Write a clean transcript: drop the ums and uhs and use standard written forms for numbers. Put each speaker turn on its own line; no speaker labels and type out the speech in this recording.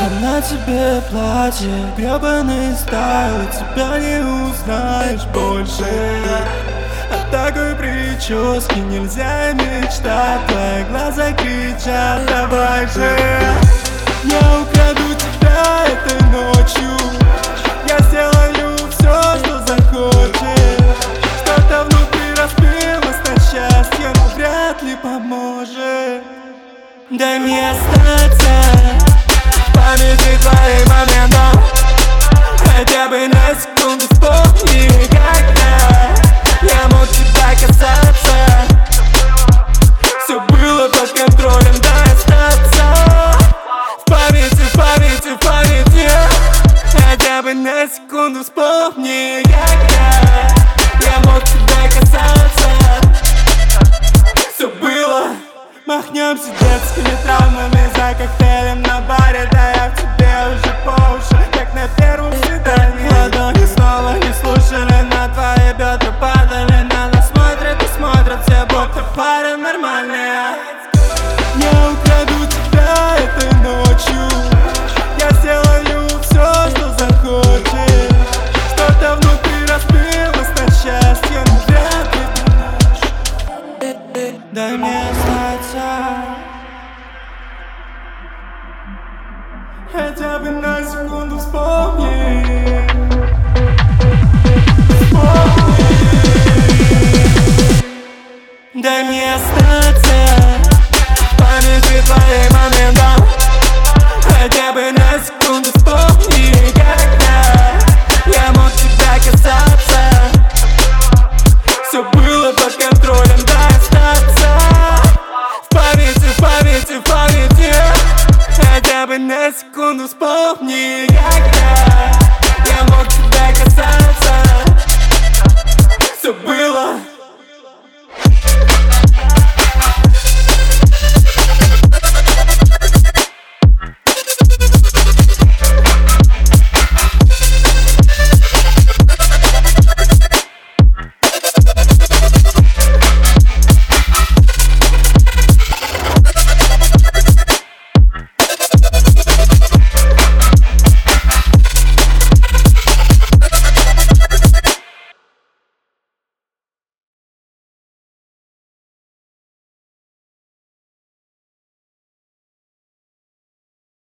на тебе платье, гребаный стайл, тебя не узнаешь больше. От такой прически нельзя мечтать, твои глаза кричат: давай же. Я украду тебя этой ночью, я сделаю все, что захочешь. Что-то внутри разбилось на счастье, но вряд ли поможет. Дай мне остаться в памяти твоих моментов, хотя бы на секунду вспомни, когда я мог тебя касаться. Все было под контролем, дай остаться в памяти, хотя бы на секунду вспомни, когда я мог тебя касаться. Все было. Махнемся детскими травмами за коктейлем на баре, да я в тебе уже по уши, как на первом свидании. Ладони снова не слушали, на твои бедра падали, на нас смотрят и смотрят все, будто пара нормальная. Я украду тебя этой ночью, я сделаю все, что захочешь. Что-то внутри разбилось на счастье, но вряд ли поможешь. Дай мне остаться хотя бы на секунду вспомни. Дай мне остаться в памяти твоей